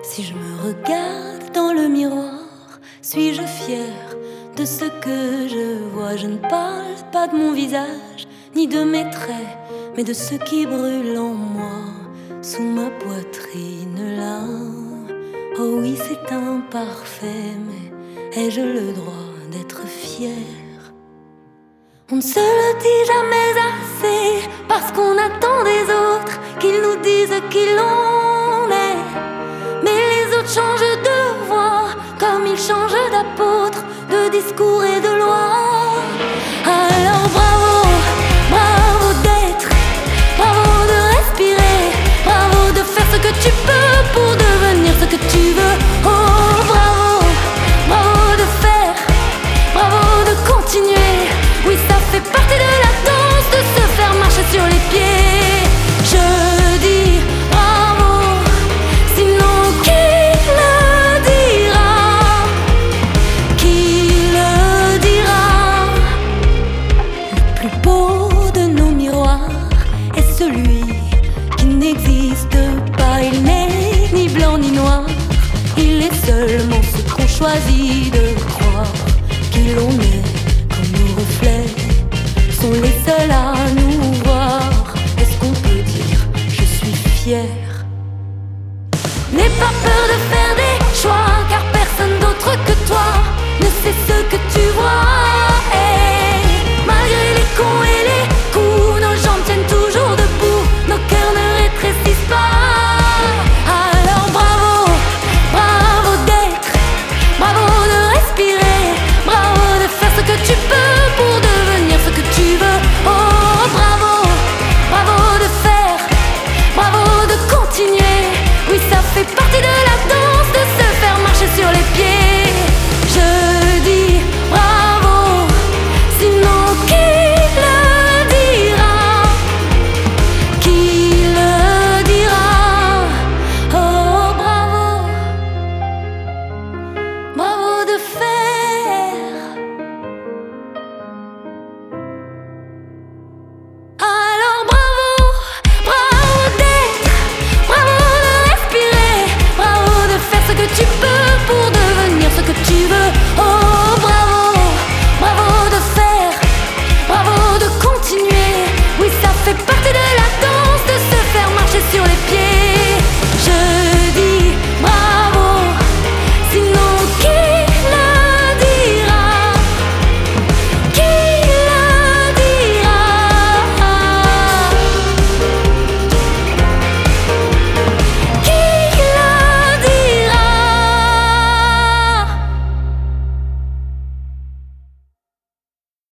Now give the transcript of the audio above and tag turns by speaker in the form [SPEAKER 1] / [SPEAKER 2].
[SPEAKER 1] Si je me regarde dans le miroir, suis-je fière de ce que je vois? Je ne parle pas de mon visage, ni de mes traits, mais de ce qui brûle en moi, sous ma poitrine là. Oh oui, c'est imparfait, mais ai-je le droit d'être fière? On ne se le dit jamais assez, parce qu'on attend des autres qu'ils nous disent qui l'on est. Mais les autres changent de voix, comme ils changent d'apôtre, de discours et de loi. Alors bravo, bravo d'être, bravo de respirer, bravo de faire ce que tu peux pour devenir ce que tu veux. Oh bravo, bravo de faire, bravo de continuer. Oui, ça fait partie de la danse de se faire marcher sur les pieds. Je dis bravo, sinon qui le dira? Qui le dira? Le plus beau de nos miroirs est celui qui n'existe pas. Il n'est ni blanc ni noir, il est seulement ce qu'on choisit de croire qui l'on est.